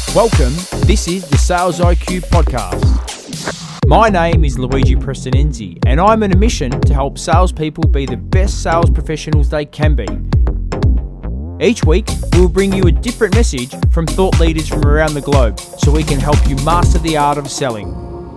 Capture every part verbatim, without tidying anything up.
Welcome, this is the Sales I Q Podcast. My name is Luigi Prestonenzi, and I'm on a mission to help salespeople be the best sales professionals they can be. Each week, we'll bring you a different message from thought leaders from around the globe, so we can help you master the art of selling.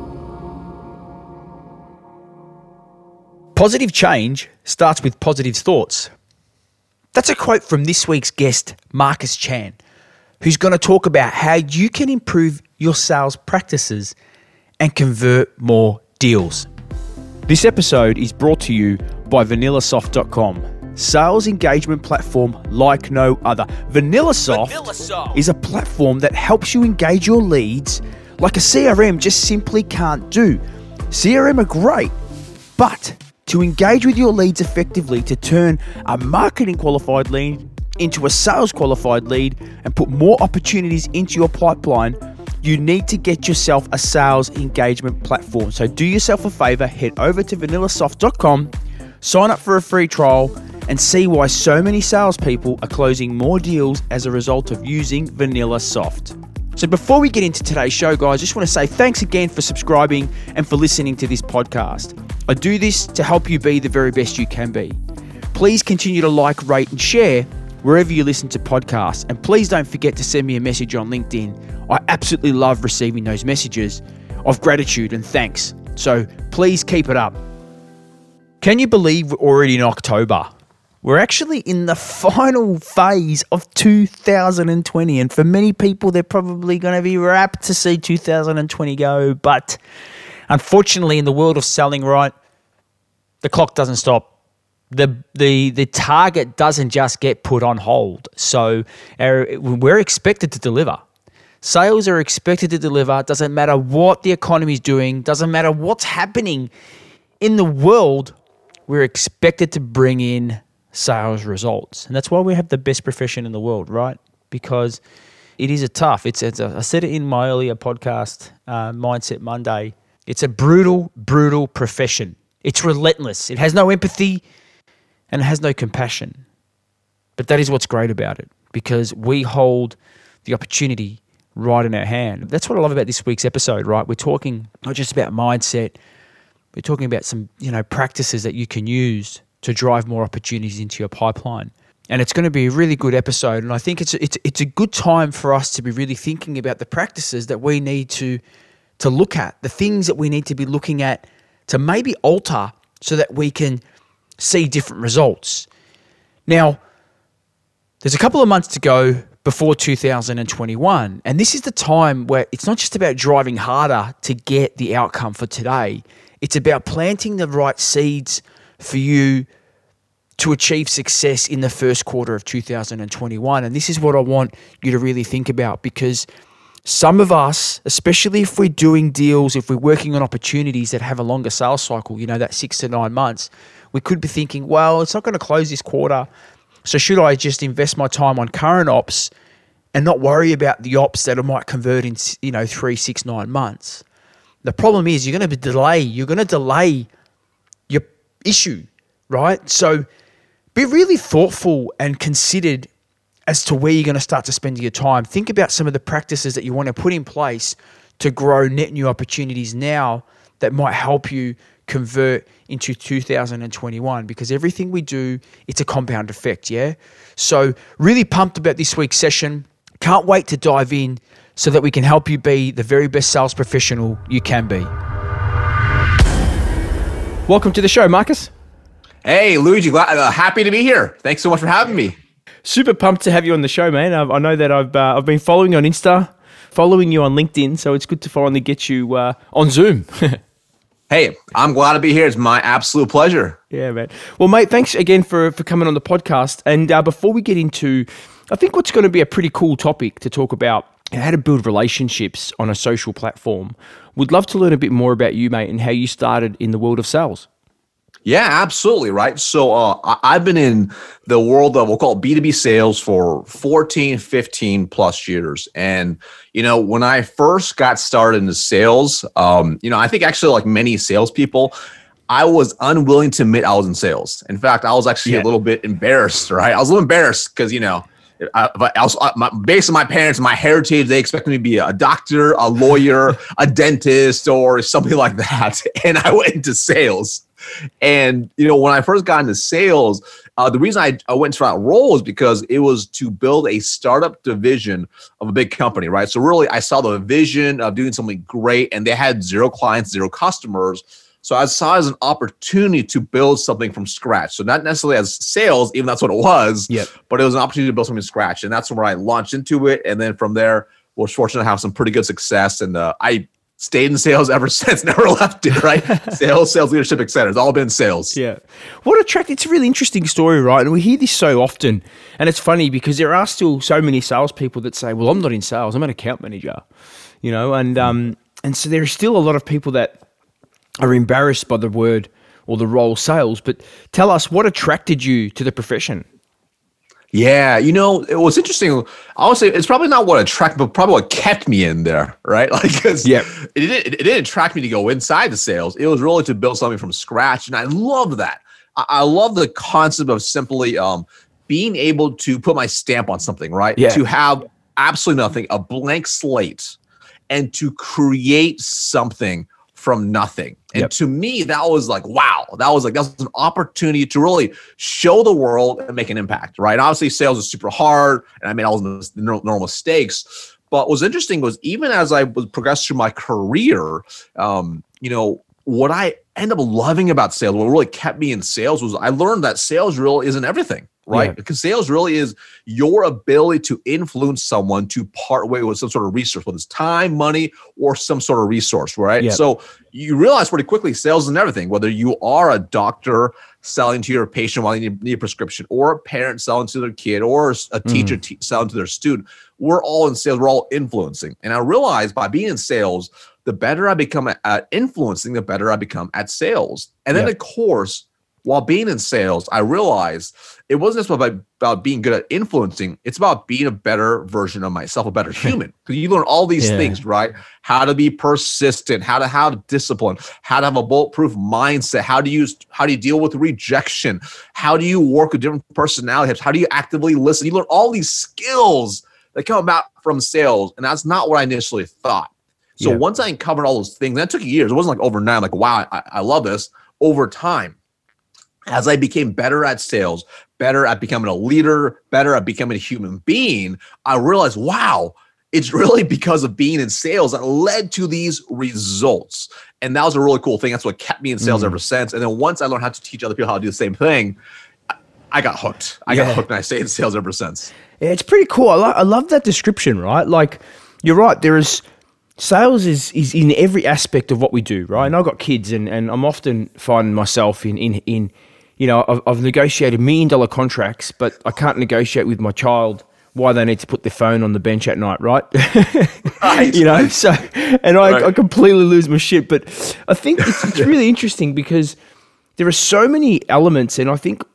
Positive change starts with positive thoughts. That's a quote from this week's guest, Marcus Chan, who's going to talk about how you can improve your sales practices and convert more deals. This episode is brought to you by vanilla soft dot com, sales engagement platform like no other. VanillaSoft, VanillaSoft is a platform that helps you engage your leads like a C R M just simply can't do. C R M are great, but to engage with your leads effectively, to turn a marketing qualified lead into a sales qualified lead and put more opportunities into your pipeline, you need to get yourself a sales engagement platform. So do yourself a favor, head over to vanilla soft dot com, sign up for a free trial, and see why so many salespeople are closing more deals as a result of using VanillaSoft. So before we get into today's show, guys, I just want to say thanks again for subscribing and for listening to this podcast. I do this to help you be the very best you can be. Please continue to like, rate, and share wherever you listen to podcasts. And please don't forget to send me a message on LinkedIn. I absolutely love receiving those messages of gratitude and thanks. So please keep it up. Can you believe we're already in October? We're actually in the final phase of two thousand twenty. And for many people, they're probably going to be rapt to see two thousand twenty go. But unfortunately, in the world of selling, right, the clock doesn't stop. The the the target doesn't just get put on hold. So our, we're expected to deliver. Sales are expected to deliver. It doesn't matter what the economy is doing. Doesn't matter what's happening in the world. We're expected to bring in sales results. And that's why we have the best profession in the world, right? Because it is a tough, it's, it's a, I said it in my earlier podcast, uh, Mindset Monday, it's a brutal, brutal profession. It's relentless. It has no empathy and it has no compassion. But that is what's great about it, because we hold the opportunity right in our hand. That's what I love about this week's episode, right? We're talking not just about mindset, we're talking about some, you know, practices that you can use to drive more opportunities into your pipeline. And it's going to be a really good episode. And I think it's it's it's a good time for us to be really thinking about the practices that we need to to look at, the things that we need to be looking at to maybe alter so that we can see different results. Now, there's a couple of months to go before two thousand twenty-one. And this is the time where it's not just about driving harder to get the outcome for today. It's about planting the right seeds for you to achieve success in the first quarter of two thousand twenty-one. And this is what I want you to really think about, because some of us, especially if we're doing deals, if we're working on opportunities that have a longer sales cycle, you know, that six to nine months, we could be thinking, well, it's not going to close this quarter, so should I just invest my time on current ops and not worry about the ops that I might convert in, you know, three, six, nine months? The problem is you're going to delay, you're going to delay your issue, right? So be really thoughtful and considered as to where you're going to start to spend your time. Think about some of the practices that you want to put in place to grow net new opportunities now that might help you convert into two thousand twenty-one, because everything we do, it's a compound effect, yeah? So really pumped about this week's session. Can't wait to dive in so that we can help you be the very best sales professional you can be. Welcome to the show, Marcus. Hey, Luigi, glad, uh, happy to be here. Thanks so much for having me. Super pumped to have you on the show, man. I, I know that I've uh, I've been following you on Insta, following you on LinkedIn, so it's good to finally get you uh, on Zoom. Hey, I'm glad to be here. It's my absolute pleasure. Yeah, man. Well, mate, thanks again for, for coming on the podcast. And uh, before we get into, I think what's going to be a pretty cool topic to talk about, how to build relationships on a social platform. Would love to learn a bit more about you, mate, and how you started in the world of sales. Yeah, absolutely. Right. So uh, I've been in the world of, we'll call it B two B sales for fourteen, fifteen plus years. And, you know, when I first got started into sales, um, you know, I think actually like many salespeople, I was unwilling to admit I was in sales. In fact, I was actually yeah. a little bit embarrassed, right? I was a little embarrassed because, you know, I, but also, my, based on my parents, my heritage, they expect me to be a doctor, a lawyer, a dentist, or something like that. And I went into sales. And, you know, when I first got into sales, uh, the reason I, I went into that role is because it was to build a startup division of a big company, right? So really, I saw the vision of doing something great, and they had zero clients, zero customers. So I saw it as an opportunity to build something from scratch. So not necessarily as sales, even that's what it was, yep. but it was an opportunity to build something from scratch. And that's where I launched into it. And then from there, was fortunate to have some pretty good success. And uh, I stayed in sales ever since, never left it, right? Sales, sales leadership, et cetera. It's all been sales. Yeah. What attract? It's a really interesting story, right? And we hear this so often. And it's funny because there are still so many salespeople that say, well, I'm not in sales, I'm an account manager, you know? And, um, and so there are still a lot of people that are embarrassed by the word or the role sales. But tell us, what attracted you to the profession? Yeah, you know, it was interesting. I would say it's probably not what attracted, but probably what kept me in there, right? Like, because yep. it, didn't, it didn't attract me to go inside the sales. It was really to build something from scratch. And I love that. I, I love the concept of simply um, being able to put my stamp on something, right? Yeah. To have absolutely nothing, a blank slate, and to create something from nothing. And yep. to me, that was like, wow, that was like, that was an opportunity to really show the world and make an impact, right? Obviously, sales is super hard, and I made all the normal mistakes. But what was interesting was even as I was progressed through my career, um, you know, what I ended up loving about sales, what really kept me in sales was I learned that sales really isn't everything. Right? Yeah. Because sales really is your ability to influence someone to part way with some sort of resource, whether it's time, money, or some sort of resource, right? Yeah. So you realize pretty quickly sales isn't everything, whether you are a doctor selling to your patient while you need, need a prescription, or a parent selling to their kid, or a teacher mm. te- selling to their student. We're all in sales. We're all influencing. And I realized by being in sales, the better I become at, at influencing, the better I become at sales. And then, yeah. of course, while being in sales, I realized it wasn't just about, about being good at influencing. It's about being a better version of myself, a better human. Because you learn all these yeah. things, right? How to be persistent, how to have discipline, how to have a bulletproof mindset, how to use, how do you deal with rejection, how do you work with different personalities, how do you actively listen? You learn all these skills that come about from sales, and that's not what I initially thought. So yeah. once I uncovered all those things, that took years. It wasn't like overnight. I'm like, wow, I, I love this. Over time, as I became better at sales, better at becoming a leader, better at becoming a human being, I realized, wow, it's really because of being in sales that led to these results. And that was a really cool thing. That's what kept me in sales mm. ever since. And then once I learned how to teach other people how to do the same thing, I got hooked. I yeah. got hooked and I stayed in sales ever since. Yeah, it's pretty cool. I, lo- I love that description, right? Like, you're right. There is sales is is in every aspect of what we do, right? And I've got kids, and, and I'm often finding myself in in in you know, I've, I've negotiated million dollar contracts, but I can't negotiate with my child why they need to put their phone on the bench at night, right? Right. You know, so, and I, right. I completely lose my shit. But I think it's, it's really interesting because there are so many elements, and I think,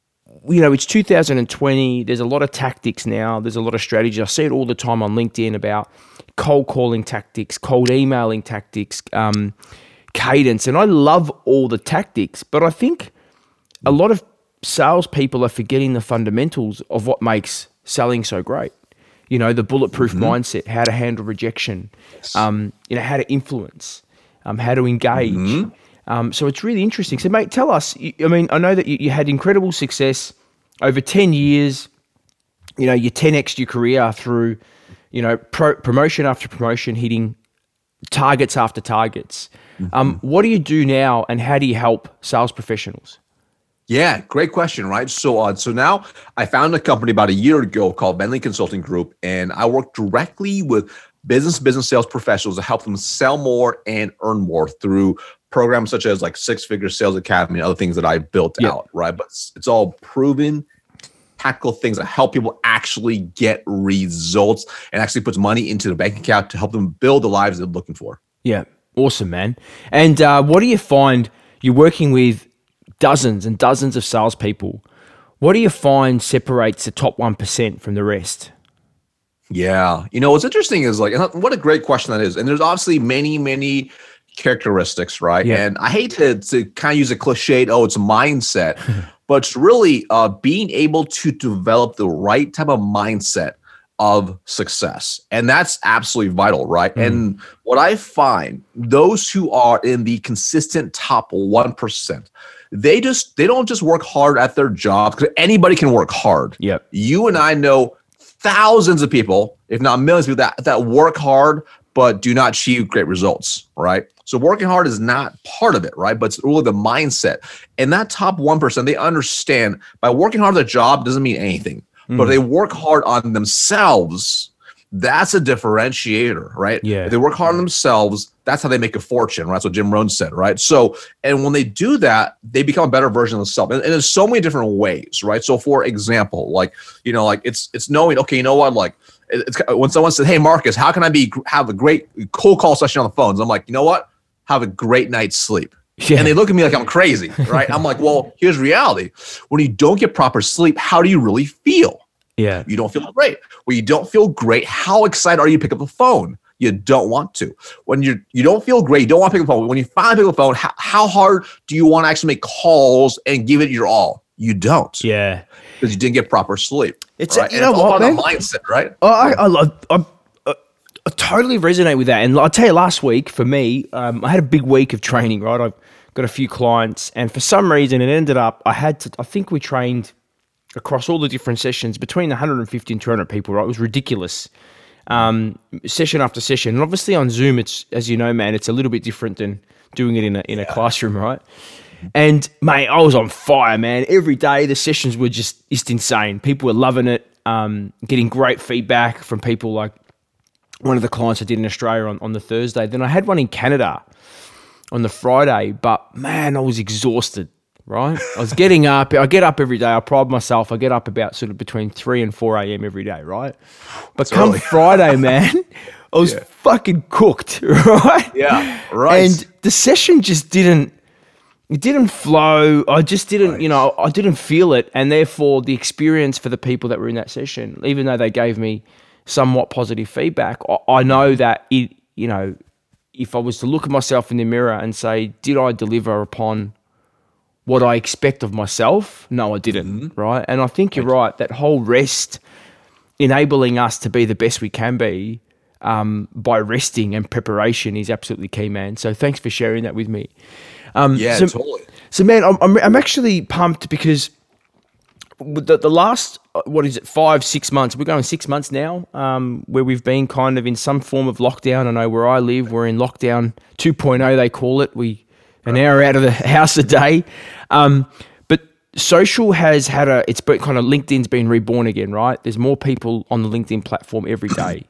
you know, it's two thousand twenty. There's a lot of tactics now. There's a lot of strategy. I see it all the time on LinkedIn about cold calling tactics, cold emailing tactics, um, cadence. And I love all the tactics, but I think a lot of salespeople are forgetting the fundamentals of what makes selling so great. You know, the bulletproof mm-hmm. mindset, how to handle rejection, um, you know, how to influence, um, how to engage. Mm-hmm. Um, so it's really interesting. So, mate, tell us, I mean, I know that you, you had incredible success over ten years. You know, you ten X'd your career through, you know, pro- promotion after promotion, hitting targets after targets. Mm-hmm. Um, what do you do now, and how do you help sales professionals? Yeah, great question, right? So, uh, so now I found a company about a year ago called Bentley Consulting Group, and I work directly with business business sales professionals to help them sell more and earn more through programs such as like Six Figure Sales Academy and other things that I built yeah. out, right? But it's, it's all proven tactical things that help people actually get results and actually puts money into the bank account to help them build the lives they're looking for. Yeah, awesome, man. And uh, what do you find you're working with dozens and dozens of salespeople? What do you find separates the top one percent from the rest? Yeah. You know, what's interesting is like, what a great question that is. And there's obviously many, many characteristics, right? Yeah. And I hate to, to kind of use a cliche, oh, it's a mindset. but it's really uh, being able to develop the right type of mindset of success. And that's absolutely vital, right? Mm. And what I find, those who are in the consistent top one percent, they just, they don't just work hard at their jobs, because anybody can work hard. Yep. You and I know thousands of people, if not millions of people, that, that work hard, but do not achieve great results, right? So working hard is not part of it, right? But it's really the mindset. And that top one percent, they understand by working hard at a job doesn't mean anything. Mm. But if they work hard on themselves, that's a differentiator, right? Yeah. If they work hard on themselves, that's how they make a fortune, right? That's what Jim Rohn said, right? So, and when they do that, they become a better version of themselves. And, and there's so many different ways, right? So for example, like, you know, like it's it's knowing, okay, you know what, like, it's when someone said, hey, Marcus, how can I be have a great cold call session on the phones? I'm like, you know what? Have a great night's sleep. Yeah. And they look at me like I'm crazy, right? I'm like, well, here's reality. When you don't get proper sleep, how do you really feel? Yeah. You don't feel great. When you don't feel great, how excited are you to pick up the phone? You don't want to. When you you don't feel great, you don't want to pick up the phone. When you finally pick up the phone, how, how hard do you want to actually make calls and give it your all? You don't. Yeah. Because you didn't get proper sleep. It's right? a, you know it's what, all man? about the mindset, right? Oh, I, I, I, I, I totally resonate with that. And I'll tell you, last week for me, um, I had a big week of training, right? I've got a few clients, and for some reason it ended up, I had to, I think we trained across all the different sessions between one hundred fifty and two hundred people, right? It was ridiculous. Um, session after session. And obviously on Zoom, it's, as you know, man, it's a little bit different than doing it in a, in a classroom, right? And mate, I was on fire, man. Every day the sessions were just, just insane. People were loving it, um, getting great feedback from people. Like one of the clients I did in Australia on, on the Thursday. Then I had one in Canada on the Friday, but man, I was exhausted. Right, I was getting up. I get up every day. I pride myself. I get up about sort of between three and four a.m. every day. Right, but That's come early. Friday, man, I was Yeah. fucking cooked. Right, Yeah, right. And the session just didn't. It didn't flow. I just didn't. Right. You know, I didn't feel it, and therefore the experience for the people that were in that session, even though they gave me somewhat positive feedback, I, I know that it. You know, if I was to look at myself in the mirror and say, did I deliver upon what I expect of myself? No, I didn't, mm-hmm. right? And I think you're right, that whole rest, enabling us to be the best we can be um, by resting and preparation is absolutely key, man. So thanks for sharing that with me. Um, yeah, so, totally. So, man, I'm, I'm, I'm actually pumped because the, the last, what is it, five, six months, we're going six months now, um, where we've been kind of in some form of lockdown. I know where I live, we're in lockdown two point oh, they call it. We an hour out of the house a day. Um, but social has had a, it's been kind of, LinkedIn's been reborn again, right? There's more people on the LinkedIn platform every day.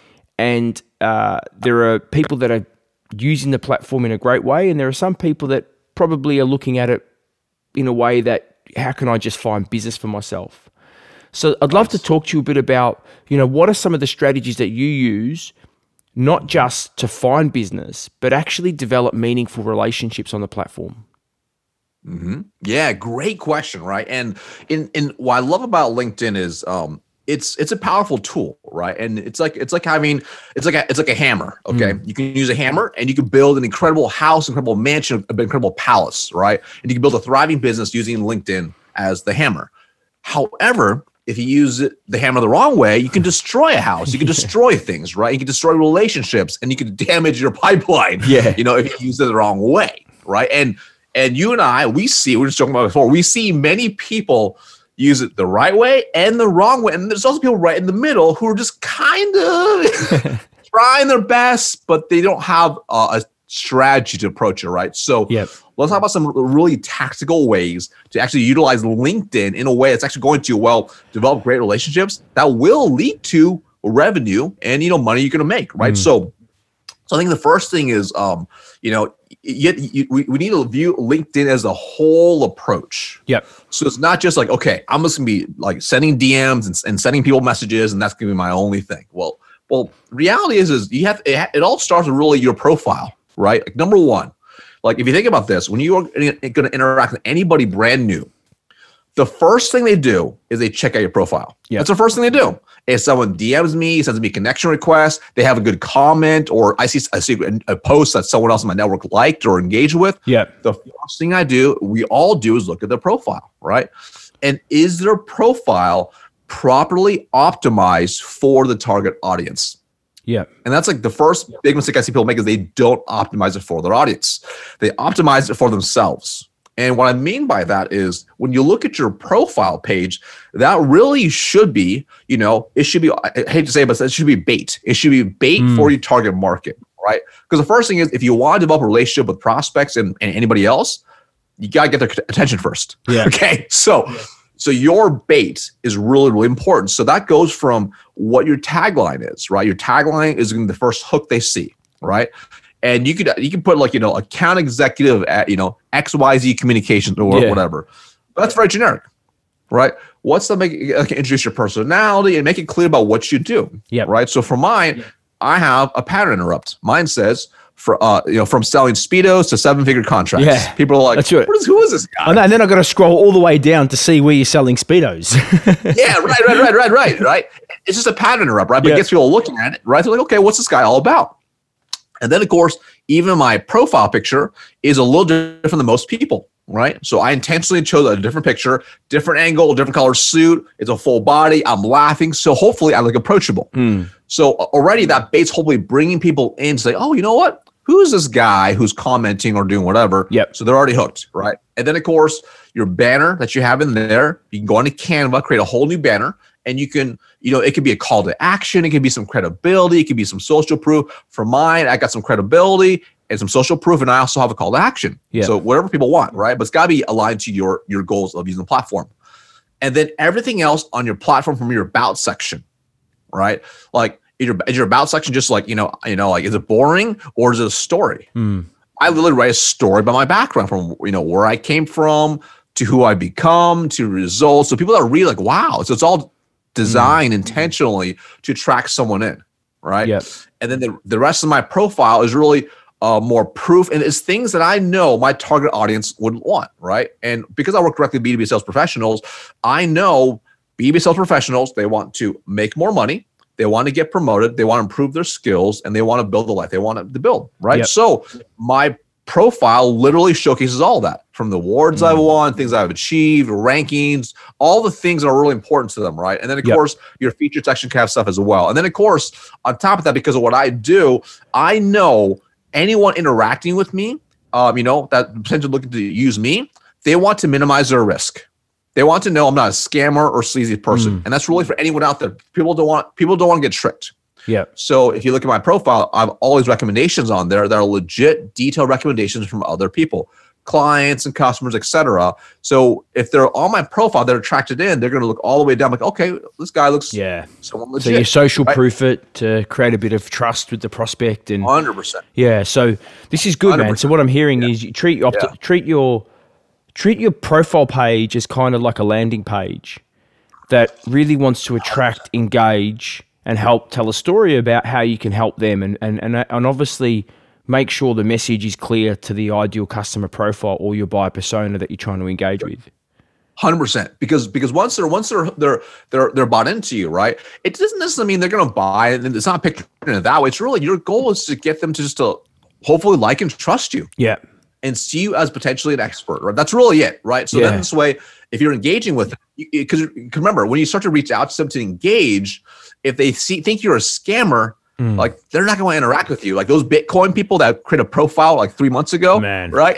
And uh, there are people that are using the platform in a great way. And there are some people that probably are looking at it in a way that, how can I just find business for myself? So I'd love to talk to you a bit about, you know, what are some of the strategies that you use, not just to find business, but actually develop meaningful relationships on the platform? Mm-hmm. Yeah, great question, right? And in in what I love about LinkedIn is um it's it's a powerful tool, right? And it's like it's like having it's like a it's like a hammer. Okay, mm. You can use a hammer and you can build an incredible house, incredible mansion, an incredible palace, right? And you can build a thriving business using LinkedIn as the hammer. However, if you use it, the hammer the wrong way, you can destroy a house. You can destroy things, right? You can destroy relationships, and you can damage your pipeline. Yeah, you know, if you use it the wrong way, right? And and you and I, we see, we were just talking about before, we see many people use it the right way and the wrong way. And there's also people right in the middle who are just kind of trying their best, but they don't have uh, a strategy to approach it, right? So yep. Let's talk about some really tactical ways to actually utilize LinkedIn in a way that's actually going to, well, develop great relationships that will lead to revenue and, you know, money you're going to make, right? Mm. So, so I think the first thing is, um, you know, you, you, we, we need to view LinkedIn as a whole approach. Yep. So it's not just like, okay, I'm just gonna be like sending D Ms and, and sending people messages, and that's gonna be my only thing. Well, well, reality is, is you have it, it all starts with really your profile, right? Like number one, like if you think about this, when you are going to interact with anybody brand new, the first thing they do is they check out your profile. Yeah. That's the first thing they do. If someone D Ms me, sends me a connection request, they have a good comment, or I see, I see a post that someone else in my network liked or engaged with. Yeah. The first thing I do, we all do, is look at their profile, right? And is their profile properly optimized for the target audience? Yeah. And that's like the first big mistake I see people make is they don't optimize it for their audience. They optimize it for themselves. And what I mean by that is when you look at your profile page, that really should be, you know, it should be, I hate to say it, but it should be bait. It should be bait mm. for your target market, right? Because the first thing is if you want to develop a relationship with prospects and, and anybody else, you got to get their attention first. Yeah. Okay. So, yeah. so your bait is really, really important. So that goes from what your tagline is, right? Your tagline is going to be the first hook they see, right? And you could you can put like, you know, account executive at, you know, X Y Z communications or yeah. whatever. But that's very generic, right? What's the make like, introduce your personality and make it clear about what you do, yeah. right? So for mine, yep. I have a pattern interrupt. Mine says, for uh, you know, from selling Speedos to seven-figure contracts. Yeah. People are like, that's right. What is, who is this guy? And then I've got to scroll all the way down to see where you're selling Speedos. yeah, right, right, right, right, right, right. It's just a pattern interrupt, right? But yeah. it gets people looking at it, right? They're like, okay, what's this guy all about? And then, of course, even my profile picture is a little different than most people, right? So I intentionally chose a different picture, different angle, different color suit. It's a full body. I'm laughing. So hopefully I look approachable. Mm. So already that bait's hopefully bringing people in to say, oh, you know what? Who's this guy who's commenting or doing whatever? Yep. So they're already hooked, right? And then, of course, your banner that you have in there, you can go into Canva, create a whole new banner. And you can, you know, it could be a call to action. It could be some credibility. It could be some social proof. For mine, I got some credibility and some social proof, and I also have a call to action. Yeah. So whatever people want, right? But it's got to be aligned to your, your goals of using the platform. And then everything else on your platform from your about section, right? Like, is your, is your about section just like, you know, you know, like, is it boring or is it a story? Mm. I literally write a story about my background from, you know, where I came from to who I become to results. So people that read like, wow. So it's all designed mm. intentionally to attract someone in, right? Yep. And then the, the rest of my profile is really uh, more proof, and it's things that I know my target audience would want, right? And because I work directly with B two B sales professionals, I know B two B sales professionals, they want to make more money, they want to get promoted, they want to improve their skills, and they want to build the life they want to build, right? Yep. So my profile literally showcases all that, from the awards mm. I've won, things I've achieved, rankings, all the things that are really important to them, right? And then, of yep. course, your featured section can have stuff as well. And then, of course, on top of that, because of what I do, I know anyone interacting with me, um, you know, that potentially looking to use me, they want to minimize their risk. They want to know I'm not a scammer or sleazy person. Mm. And that's really for anyone out there. People don't want people don't want to get tricked. Yeah. So if you look at my profile, I have all these recommendations on there that are legit, detailed recommendations from other people, clients and customers, et cetera. So if they're on my profile, they're attracted in, they're going to look all the way down like, okay, this guy looks yeah. someone legit. So you social right? proof it to create a bit of trust with the prospect. And one hundred percent. Yeah. So this is good, one hundred percent. Man. So what I'm hearing yeah. is you treat your, yeah. treat your, treat your profile page as kind of like a landing page that really wants to attract, engage, and help tell a story about how you can help them, and, and, and, and obviously make sure the message is clear to the ideal customer profile or your buyer persona that you're trying to engage with. one hundred percent. Because because once they're once they're they're they're they're bought into you, right? It doesn't necessarily mean they're going to buy, and it's not pictured in that way. It's really your goal is to get them to just to hopefully like and trust you. Yeah. And see you as potentially an expert, right? That's really it, right? So yeah. then this way, if you're engaging with them, because remember, when you start to reach out to them to engage, if they see think you're a scammer, mm. like they're not going to interact with you. Like those Bitcoin people that create a profile like three months ago, man, right?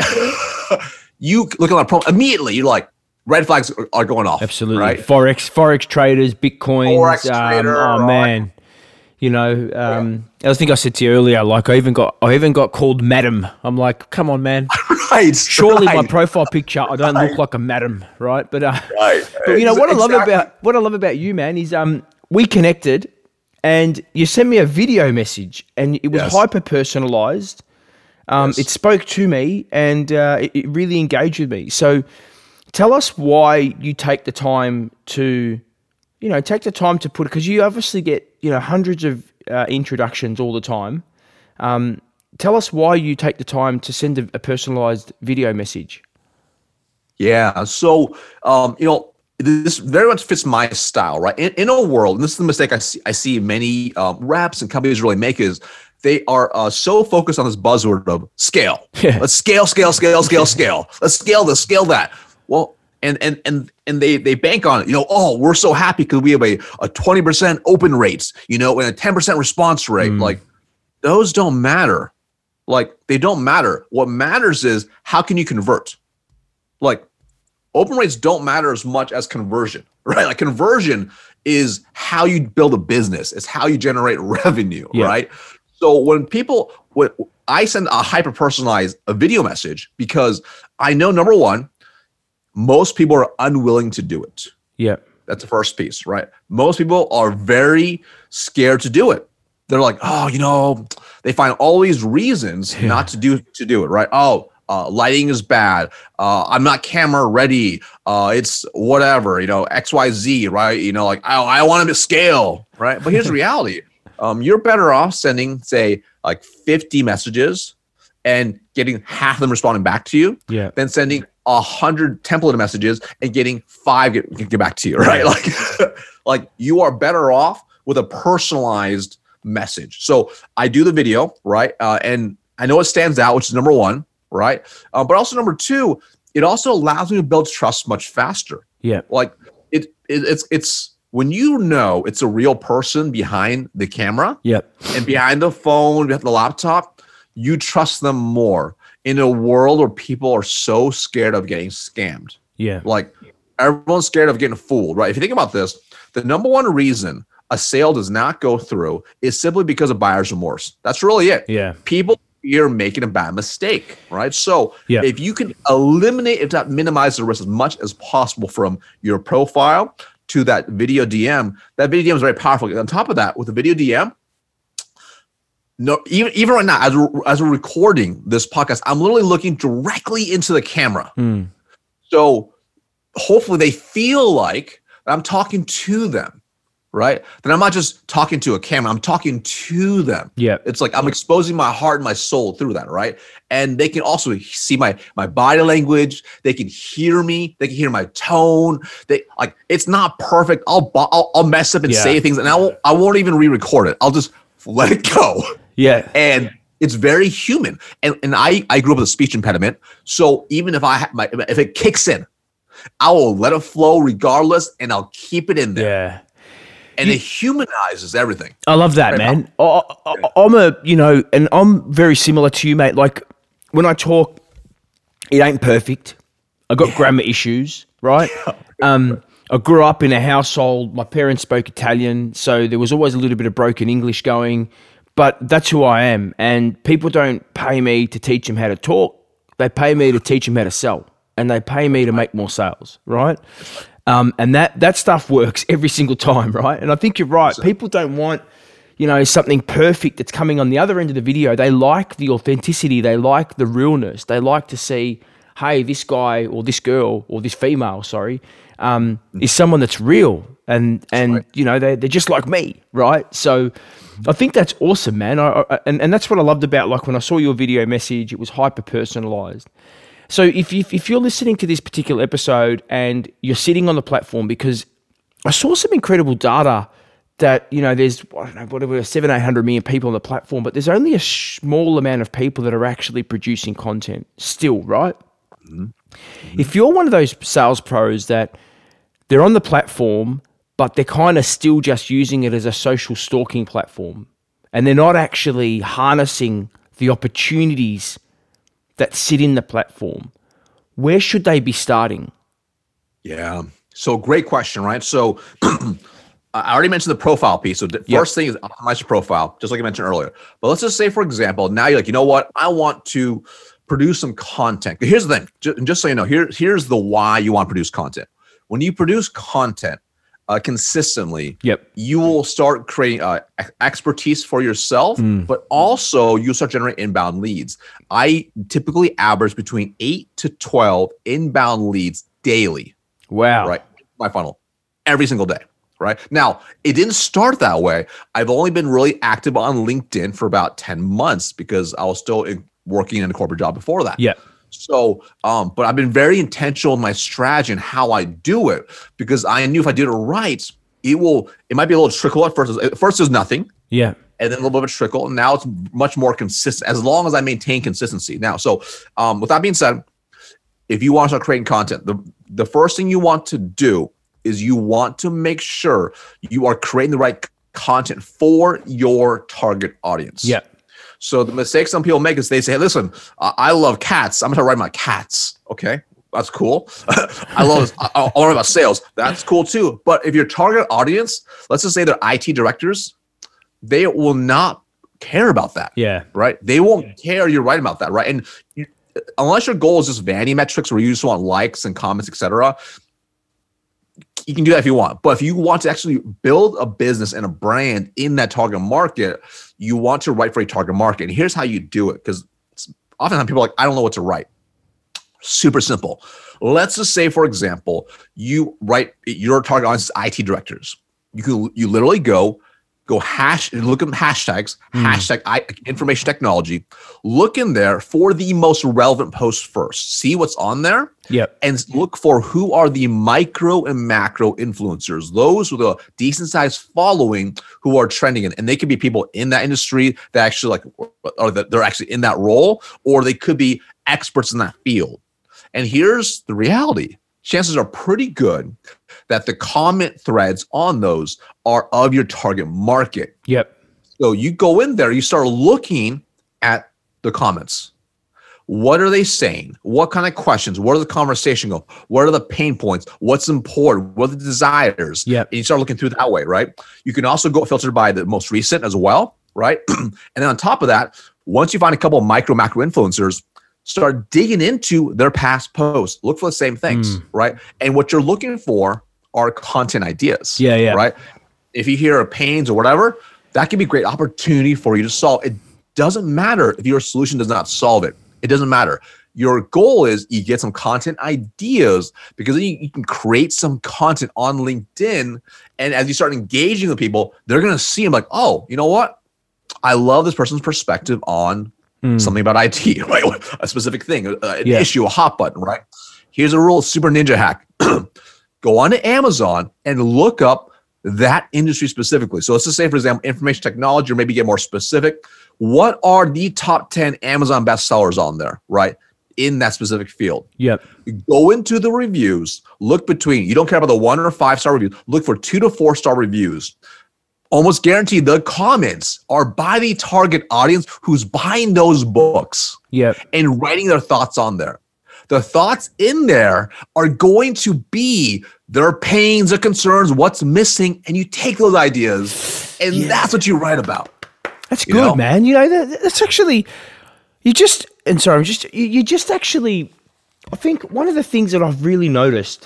You look at that profile immediately, you're like, red flags are, are going off. Absolutely, right? Forex, Forex traders, Bitcoin, Forex trader. Um, oh right? man. You know, um, yeah. I think I said to you earlier, like I even got, I even got called madam. I'm like, come on, man. Right. Surely right. my profile picture, I don't right. look like a madam, right? But, uh, right. but you know what exactly. I love about what I love about you, man, is um, we connected, and you sent me a video message, and it was yes. hyper personalized. Um, yes. It spoke to me, and uh, it, it really engaged with me. So, tell us why you take the time to. You know, take the time to put it, because you obviously get, you know, hundreds of uh, introductions all the time. Um, tell us why you take the time to send a, a personalized video message. Yeah. So, um, you know, this very much fits my style, right? In, in a world, and this is the mistake I see, I see many um, reps and companies really make is they are uh, so focused on this buzzword of scale. Yeah. Let's scale, scale, scale, scale, scale. Let's scale this, scale that. Well, and and and and they they bank on it. You know, oh, we're so happy because we have a a twenty percent open rates, you know, and a ten percent response rate. Mm. Like those don't matter. Like they don't matter. What matters is how can you convert? Like open rates don't matter as much as conversion, right? Like conversion is how you build a business. It's how you generate revenue, yeah. right? So when people, when I send a hyper-personalized a video message because I know, number one, most people are unwilling to do it. Yeah. That's the first piece, right? Most people are very scared to do it. They're like, oh, you know, they find all these reasons yeah. not to do to do it, right? Oh, uh, lighting is bad. Uh, I'm not camera ready. Uh, it's whatever, you know, X, Y, Z, right? You know, like, I, I want them to scale, right? But here's the reality. Um, you're better off sending, say, like fifty messages and getting half of them responding back to you yeah. than sending a hundred template messages and getting five get, get back to you, right? Like, like you are better off with a personalized message. So I do the video, right? Uh, and I know it stands out, which is number one, right? Uh, but also number two, it also allows me to build trust much faster. Yeah. Like it, it it's, it's when you know it's a real person behind the camera yep. and behind the phone, behind the laptop, you trust them more in a world where people are so scared of getting scammed. Yeah. Like everyone's scared of getting fooled, right? If you think about this, the number one reason a sale does not go through is simply because of buyer's remorse. That's really it. Yeah. People fear making a bad mistake, right? So yeah. if you can eliminate, if not minimize the risk as much as possible from your profile to that video D M, that video D M is very powerful. And on top of that, with the video D M, no, even, even right now, as we're, as we're recording this podcast, I'm literally looking directly into the camera. Mm. So hopefully they feel like I'm talking to them. Right? Then I'm not just talking to a camera. I'm talking to them. Yeah. It's like I'm exposing my heart and my soul through that, right? And they can also see my my body language. They can hear me. They can hear my tone. They like it's not perfect. I'll I'll, I'll mess up and yeah. say things, and I won't I won't even re-record it. I'll just let it go. Yeah. And it's very human. And and I I grew up with a speech impediment, so even if I ha- my if it kicks in, I will let it flow regardless, and I'll keep it in there. Yeah. And it humanizes everything. I love that, man. I, I, I'm a, you know, and I'm very similar to you, mate. Like when I talk, it ain't perfect. I got yeah. grammar issues, right? Um, I grew up in a household. My parents spoke Italian, so there was always a little bit of broken English going. But that's who I am, and people don't pay me to teach them how to talk. They pay me to teach them how to sell, and they pay me to make more sales, right? Um, and that that stuff works every single time, right? And I think you're right. People don't want, you know, something perfect that's coming on the other end of the video. They like the authenticity. They like the realness. They like to see, hey, this guy or this girl or this female, sorry, um, is someone that's real. And, and right. you know, they, they're just like me, right? So I think that's awesome, man. I, I, and, and that's what I loved about, like, when I saw your video message, it was hyper-personalized. So if, if if you're listening to this particular episode and you're sitting on the platform, because I saw some incredible data that, you know, there's, I don't know, whatever, seven, eight hundred million people on the platform, but there's only a small amount of people that are actually producing content still, right? Mm-hmm. Mm-hmm. If you're one of those sales pros that they're on the platform, but they're kind of still just using it as a social stalking platform, and they're not actually harnessing the opportunities that sit in the platform, where should they be starting? Yeah. So great question, right? So I already mentioned the profile piece. So the yep. first thing is optimize your profile, just like I mentioned earlier. But let's just say, for example, now you're like, you know what? I want to produce some content. Here's the thing, just, just so you know, here, here's the why you want to produce content. When you produce content uh, consistently, yep. you will start creating uh, expertise for yourself, mm. but also you'll start generating inbound leads. I typically average between eight to twelve inbound leads daily. Wow. Right. My funnel every single day. Right. Now, it didn't start that way. I've only been really active on LinkedIn for about ten months because I was still in, working in a corporate job before that. Yeah. So, um, but I've been very intentional in my strategy and how I do it, because I knew if I did it right, it will, it might be a little trickle at first. At first, there's nothing. Yeah. And then a little bit of a trickle. And now it's much more consistent as long as I maintain consistency. Now, so um, with that being said, if you want to start creating content, the, the first thing you want to do is you want to make sure you are creating the right content for your target audience. Yeah. So the mistake some people make is they say, hey, listen, uh, I love cats. I'm going to write about cats. Okay. That's cool. I love this. I, I learn about sales. That's cool too. But if your target audience, let's just say they're I T directors, they will not care about that. Yeah. Right. They won't care you're writing about that. Right. And you, unless your goal is just vanity metrics where you just want likes and comments, et cetera, you can do that if you want. But if you want to actually build a business and a brand in that target market, you want to write for a target market. And here's how you do it. Because oftentimes people are like, I don't know what to write. Super simple. Let's just say, for example, you write your target audience is I T directors. You can you literally go, go hash, look at hashtags, mm. hashtag I, information technology, look in there for the most relevant posts first. See what's on there. Yep. And look for who are the micro and macro influencers, those with a decent sized following who are trending in. And they could be people in that industry that actually like, or that they're actually in that role, or they could be experts in that field. And here's the reality. Chances are pretty good that the comment threads on those are of your target market. Yep. So you go in there, you start looking at the comments. What are they saying? What kind of questions? Where does the conversation go? What are the pain points? What's important? What are the desires? Yep. And you start looking through that way, right? You can also go filter by the most recent as well, right? And then on top of that, once you find a couple of micro, macro influencers, start digging into their past posts. Look for the same things, mm. right? And what you're looking for are content ideas. Yeah, yeah. Right? If you hear pains or whatever, that can be a great opportunity for you to solve. It doesn't matter if your solution does not solve it. It doesn't matter. Your goal is you get some content ideas, because then you, you can create some content on LinkedIn. And as you start engaging with people, they're going to see them like, oh, you know what? I love this person's perspective on Mm. something about I T, right? A specific thing, uh, an yeah. issue, a hot button, right? Here's a real super ninja hack. Go on to Amazon and look up that industry specifically. So let's just say, for example, information technology, or maybe get more specific. What are the top ten Amazon bestsellers on there, right? In that specific field. Yep. Go into the reviews, look between, you don't care about the one or five star reviews, look for two to four star reviews. Almost guaranteed the comments are by the target audience who's buying those books yep. and writing their thoughts on there. The thoughts in there are going to be their pains, their concerns, what's missing, and you take those ideas, and yeah. that's what you write about. That's good, know? man. You know, that, that's actually, you just, and sorry, I'm just, you, you just actually, I think one of the things that I've really noticed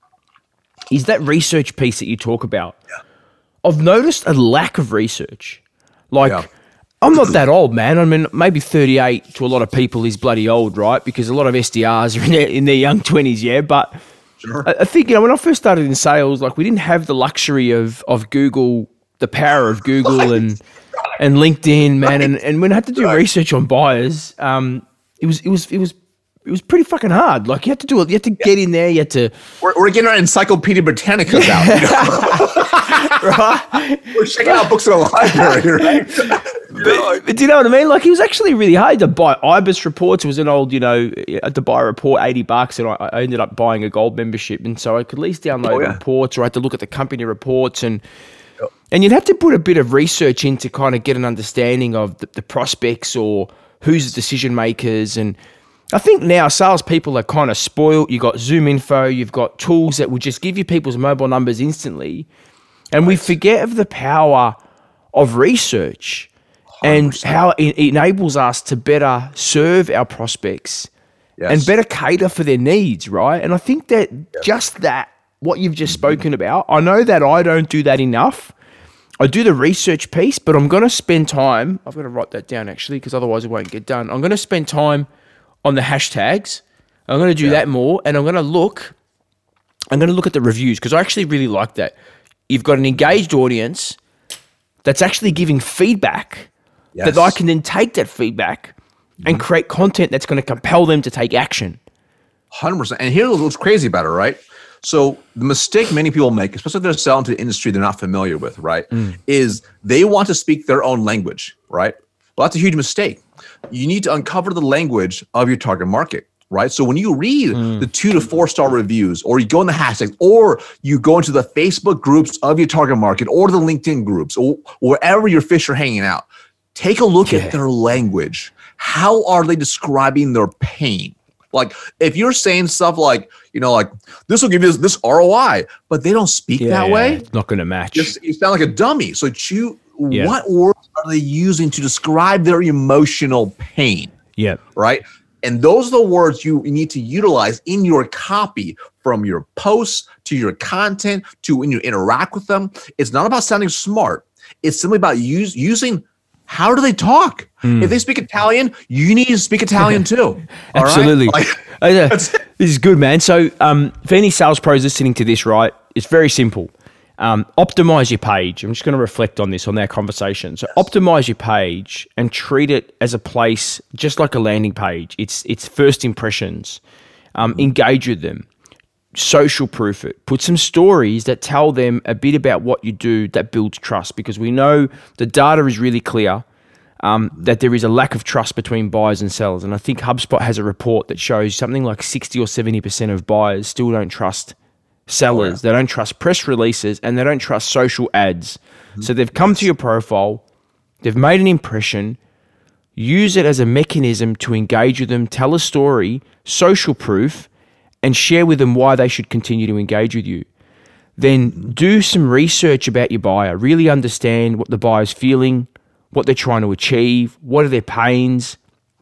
is that research piece that you talk about. Yeah. I've noticed a lack of research. Like, yeah. I'm not that old, man. I mean, maybe thirty-eight to a lot of people is bloody old, right? Because a lot of S D Rs are in their, in their young twenties, yeah? But sure. I, I think, you know, when I first started in sales, like, we didn't have the luxury of of Google, the power of Google right. and and LinkedIn, man. Right. And, and when I had to do right. research on buyers, um, it was it was it was it was pretty fucking hard. Like, you had to do it. You had to yeah. get in there. You had to. We're, we're getting our Encyclopedia Britannicas out. You know? Right? We're checking out books in the library, right? but, but do you know what I mean? Like, it was actually really hard to buy I B I S reports. It was an old, you know, I had to buy a report, eighty bucks, and I, I ended up buying a gold membership. And so I could at least download oh, yeah. reports, or I had to look at the company reports. And yep. and you'd have to put a bit of research in to kind of get an understanding of the, the prospects or who's the decision makers. And I think now salespeople are kind of spoiled. You've got Zoom info, you've got tools that will just give you people's mobile numbers instantly. And we forget of the power of research one hundred percent. And how it enables us to better serve our prospects yes. and better cater for their needs, right? And I think that yes. just that, what you've just mm-hmm. spoken about, I know that I don't do that enough. I do the research piece, but I'm going to spend time, I've got to write that down actually, because otherwise it won't get done. I'm going to spend time on the hashtags. I'm going to do yeah. that more, and I'm going to look, I'm going to look at the reviews, because I actually really like that. You've got an engaged audience that's actually giving feedback yes. that I can then take that feedback and create content that's going to compel them to take action. one hundred percent. And here's what's crazy about it, right? So the mistake many people make, especially if they're selling to an industry they're not familiar with, right, mm. is they want to speak their own language, right? Well, that's a huge mistake. You need to uncover the language of your target market, right? So when you read mm. the two to four star reviews, or you go in the hashtags, or you go into the Facebook groups of your target market, or the LinkedIn groups, or wherever your fish are hanging out, take a look yeah. at their language. How are they describing their pain? Like if you're saying stuff like, you know, like this will give you this, this R O I, but they don't speak yeah, that yeah, way. It's not going to match. Just, you sound like a dummy. So you, yeah. what words are they using to describe their emotional pain? Yeah. Right. And those are the words you need to utilize in your copy, from your posts to your content to when you interact with them. It's not about sounding smart. It's simply about use, using how do they talk? Mm. If they speak Italian, you need to speak Italian too. Absolutely. Like, oh, yeah. This is good, man. So um, for any sales pros listening to this, right, it's very simple. Um, optimize your page. I'm just going to reflect on this, on our conversation. So yes. optimize your page and treat it as a place, just like a landing page. It's it's first impressions. Um, engage with them. Social proof it. Put some stories that tell them a bit about what you do that builds trust, because we know the data is really clear um, that there is a lack of trust between buyers and sellers. And I think HubSpot has a report that shows something like sixty or seventy percent of buyers still don't trust sellers. Oh, yeah. They don't trust press releases, and they don't trust social ads. Mm-hmm. So they've come yes. to your profile, they've made an impression, use it as a mechanism to engage with them, tell a story, social proof, and share with them why they should continue to engage with you. Then do some research about your buyer. Really understand what the buyer's feeling, what they're trying to achieve, what are their pains,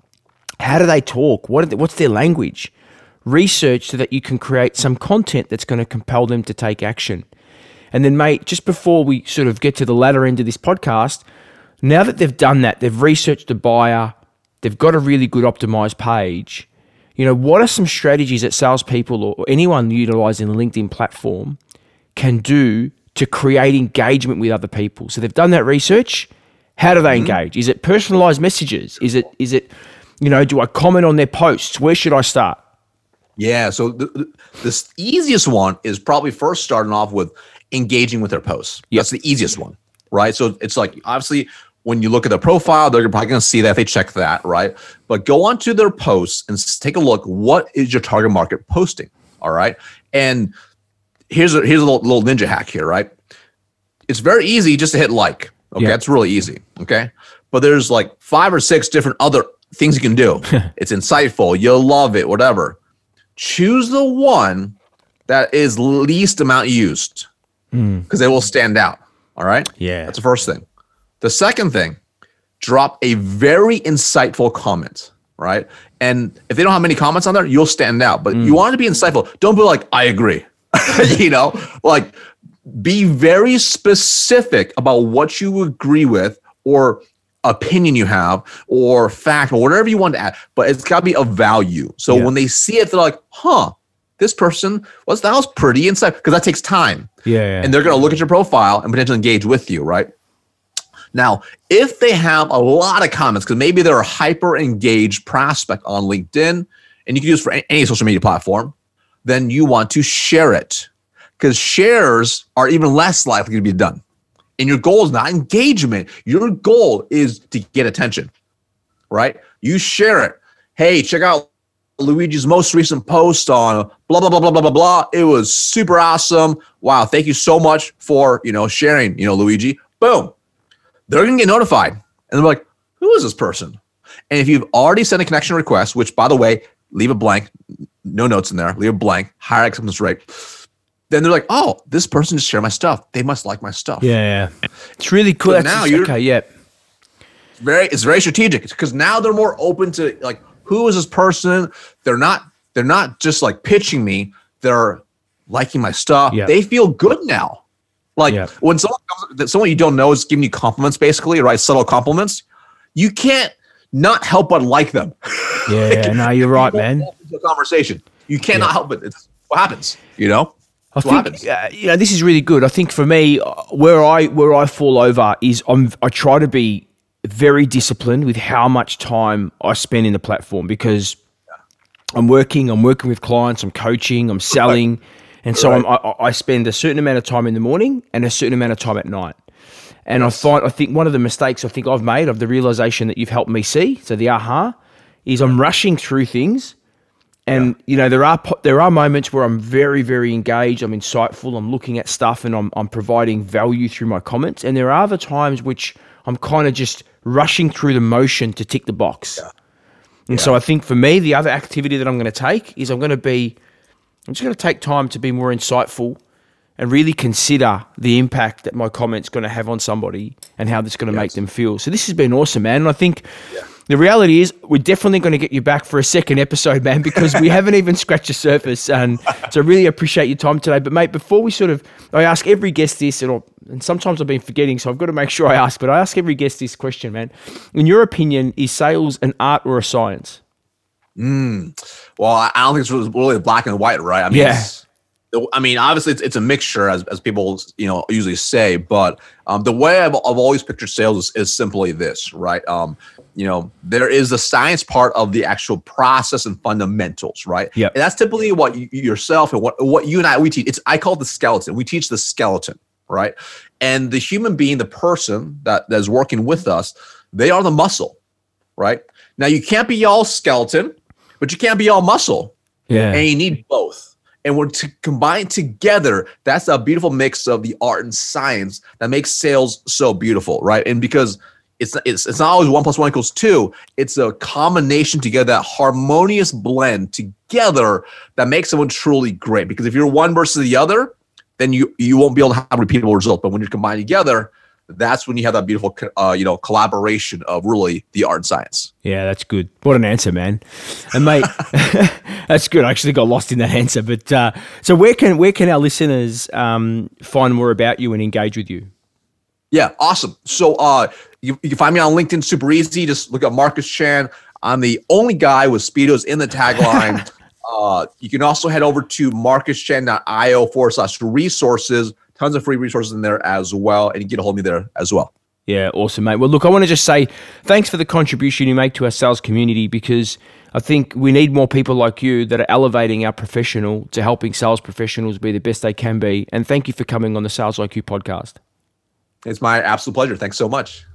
how do they talk, what are they, what's their language. Research so that you can create some content that's going to compel them to take action. And then, mate, just before we sort of get to the latter end of this podcast, now that they've done that, they've researched the buyer, they've got a really good optimized page, you know, what are some strategies that salespeople or anyone utilizing the LinkedIn platform can do to create engagement with other people? So they've done that research. How do they mm-hmm. engage? Is it personalized messages? Is it, is it, you know, do I comment on their posts? Where should I start? Yeah. So the, the, the easiest one is probably first starting off with engaging with their posts. Yep. That's the easiest one, right? So it's like, obviously, when you look at their profile, they're probably going to see that if they check that, right? But go onto their posts and take a look. What is your target market posting? All right. And here's a, here's a little, little ninja hack here, right? It's very easy just to hit like. Okay. Yeah. It's really easy. Okay. But there's like five or six different other things you can do. It's insightful. You'll love it, whatever. Choose the one that is least amount used because mm. they will stand out. All right. Yeah. That's the first thing. The second thing, drop a very insightful comment, right? And if they don't have many comments on there, you'll stand out. But mm. you want it to be insightful. Don't be like, I agree. You know, like be very specific about what you agree with or opinion you have or fact or whatever you want to add. But it's got to be of value. So yeah. when they see it, they're like, huh, this person, was that was pretty insightful, because that takes time. Yeah, yeah. And they're going to look at your profile and potentially engage with you, right? Now, if they have a lot of comments, because maybe they're a hyper engaged prospect on LinkedIn, and you can use it for any social media platform, then you want to share it, because shares are even less likely to be done. And your goal is not engagement. Your goal is to get attention, right? You share it. Hey, check out Luigi's most recent post on blah, blah, blah, blah, blah, blah, blah. It was super awesome. Wow. Thank you so much for, you know, sharing, you know, Luigi. Boom. They're going to get notified. And they're like, who is this person? And if you've already sent a connection request, which, by the way, leave it blank, no notes in there, leave it blank, higher acceptance rate, then they're like, oh, this person just shared my stuff. They must like my stuff. Yeah, yeah. It's really cool. So now you're, okay, yeah. It's very, it's very strategic, because now they're more open to, like, who is this person? They're not, they're not just like pitching me. They're liking my stuff. Yeah. They feel good now. Like yeah. when someone comes, someone you don't know is giving you compliments, basically, right? Subtle compliments. You can't not help but like them. Yeah, like, yeah. No, you're right, man. Into a conversation, you cannot yeah. help it. It's what happens. You know. I think uh, you know this is really good. I think for me, where I where I fall over is I'm I try to be very disciplined with how much time I spend in the platform because I'm working, I'm working with clients, I'm coaching, I'm selling. And so Right. I'm, I, I spend a certain amount of time in the morning and a certain amount of time at night. And I find, I think one of the mistakes I think I've made of the realization that you've helped me see, so the aha, is I'm rushing through things. And, you know, there are po- there are moments where I'm very, very engaged, I'm insightful, I'm looking at stuff and I'm, I'm providing value through my comments. And there are other times which I'm kind of just rushing through the motion to tick the box. Yeah. And Yeah. so I think for me, the other activity that I'm going to take is I'm going to be, I'm just going to take time to be more insightful and really consider the impact that my comment's going to have on somebody and how that's going to Yes. make them feel. So this has been awesome, man. And I think the reality is we're definitely going to get you back for a second episode, man, because we haven't even scratched the surface. And so I really appreciate your time today. But mate, before we sort of, I ask every guest this, and, I'll, and sometimes I've been forgetting, so I've got to make sure I ask, but I ask every guest this question, man. In your opinion, is sales an art or a science? Mm. Well, I I don't think it's really really black and white, right? I mean, Yeah. it's- I mean, obviously, it's, it's a mixture, as, as people you know usually say. But um, the way I've, I've always pictured sales is, is simply this, right? Um, you know, there is the science part of the actual process and fundamentals, right? Yep. And that's typically what you, yourself and what what you and I we teach. It's I call it the skeleton. We teach the skeleton, right? And the human being, the person that that is working with us, they are the muscle, right? Now you can't be all skeleton, but you can't be all muscle. Yeah. And you need both. And when to combine together, that's a beautiful mix of the art and science that makes sales so beautiful, right? And because it's it's it's not always one plus one equals two, it's a combination together, that harmonious blend together that makes someone truly great. Because if you're one versus the other, then you you won't be able to have repeatable results. But when you're combined together, that's when you have that beautiful, uh, you know, collaboration of really the art and science. Yeah, that's good. What an answer, man. And mate, that's good. I actually got lost in that answer. But uh, so where can where can our listeners um, find more about you and engage with you? Yeah, awesome. So uh, you, you can find me on LinkedIn super easy. Just look up Marcus Chan. I'm the only guy with Speedos in the tagline. uh, you can also head over to marcuschan.io forward slash resources. Tons of free resources in there as well. And you can get a hold of me there as well. Yeah, awesome, mate. Well, look, I want to just say thanks for the contribution you make to our sales community, because I think we need more people like you that are elevating our professional to helping sales professionals be the best they can be. And thank you for coming on the Sales I Q podcast. It's my absolute pleasure. Thanks so much.